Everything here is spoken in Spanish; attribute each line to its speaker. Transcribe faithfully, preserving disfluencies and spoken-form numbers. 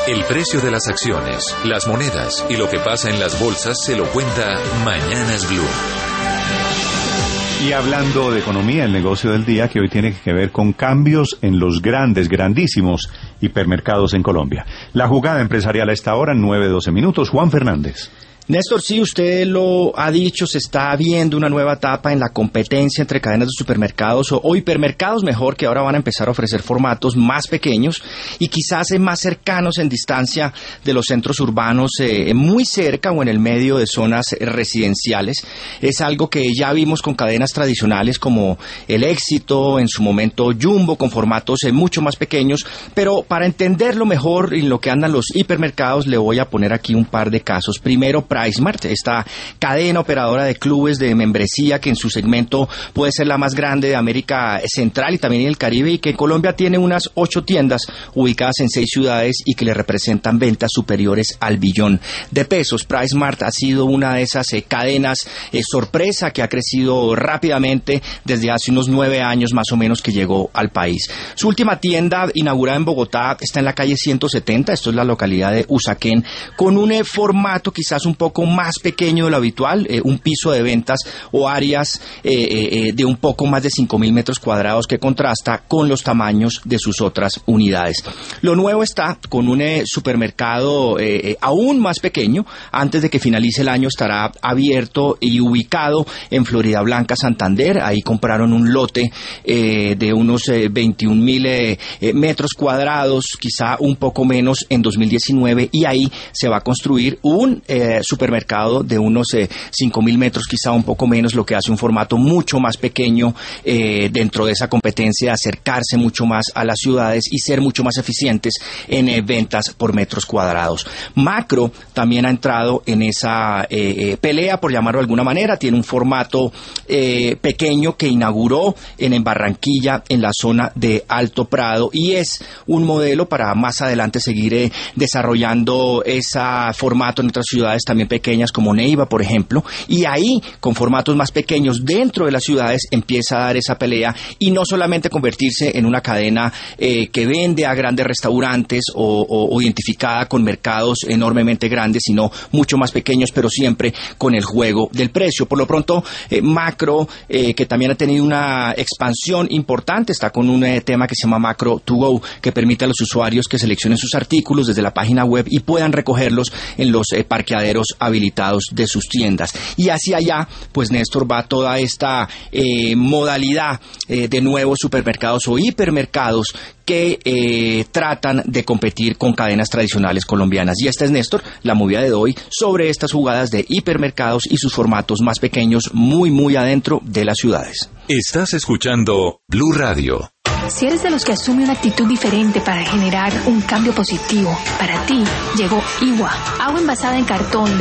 Speaker 1: El precio de las acciones, las monedas y lo que pasa en las bolsas se lo cuenta Mañanas Blue.
Speaker 2: Y hablando de economía, el negocio del día que hoy tiene que ver con cambios en los grandes, grandísimos hipermercados en Colombia. La jugada empresarial a esta hora, nueve doce minutos. Juan Fernández.
Speaker 3: Néstor, sí, usted lo ha dicho, se está viendo una nueva etapa en la competencia entre cadenas de supermercados o, o hipermercados, mejor, que ahora van a empezar a ofrecer formatos más pequeños y quizás más cercanos en distancia de los centros urbanos, eh, muy cerca o en el medio de zonas residenciales. Es algo que ya vimos con cadenas tradicionales como El Éxito, en su momento Jumbo, con formatos eh, mucho más pequeños, pero para entenderlo mejor en lo que andan los hipermercados le voy a poner aquí un par de casos. Primero, PriceSmart, esta cadena operadora de clubes de membresía que en su segmento puede ser la más grande de América Central y también en el Caribe, y que en Colombia tiene unas ocho tiendas ubicadas en seis ciudades y que le representan ventas superiores al billón de pesos. PriceSmart ha sido una de esas eh, cadenas eh, sorpresa que ha crecido rápidamente desde hace unos nueve años más o menos que llegó al país. Su última tienda inaugurada en Bogotá está en la calle ciento setenta, esto es la localidad de Usaquén, con un eh, formato quizás un poco más pequeño de lo habitual, eh, un piso de ventas o áreas eh, eh, de un poco más de cinco mil metros cuadrados que contrasta con los tamaños de sus otras unidades. Lo nuevo está con un eh, supermercado eh, eh, aún más pequeño. Antes de que finalice el año estará abierto y ubicado en Florida Blanca, Santander. Ahí compraron un lote eh, de unos eh, veintiún mil eh, eh, metros cuadrados, quizá un poco menos en dos mil diecinueve, y ahí se va a construir un eh, supermercado de unos eh, cinco mil metros, quizá un poco menos, lo que hace un formato mucho más pequeño eh, dentro de esa competencia, acercarse mucho más a las ciudades y ser mucho más eficientes en eh, ventas por metros cuadrados. Macro también ha entrado en esa eh, eh, pelea, por llamarlo de alguna manera. Tiene un formato eh, pequeño que inauguró en, en Barranquilla, en la zona de Alto Prado, y es un modelo para más adelante seguir eh, desarrollando ese formato en otras ciudades también pequeñas como Neiva, por ejemplo, y ahí con formatos más pequeños dentro de las ciudades empieza a dar esa pelea y no solamente convertirse en una cadena eh, que vende a grandes restaurantes o, o, o identificada con mercados enormemente grandes, sino mucho más pequeños, pero siempre con el juego del precio. Por lo pronto, eh, Macro, eh, que también ha tenido una expansión importante, está con un eh, tema que se llama Macro to Go, que permite a los usuarios que seleccionen sus artículos desde la página web y puedan recogerlos en los eh, parqueaderos habilitados de sus tiendas. Y hacia allá, pues Néstor, va toda esta eh, modalidad eh, de nuevos supermercados o hipermercados que eh, tratan de competir con cadenas tradicionales colombianas. Y esta es, Néstor, la movida de hoy sobre estas jugadas de hipermercados y sus formatos más pequeños, muy, muy adentro de las ciudades.
Speaker 1: Estás escuchando Blue Radio.
Speaker 4: Si eres de los que asume una actitud diferente para generar un cambio positivo, para ti llegó Igua, agua envasada en cartón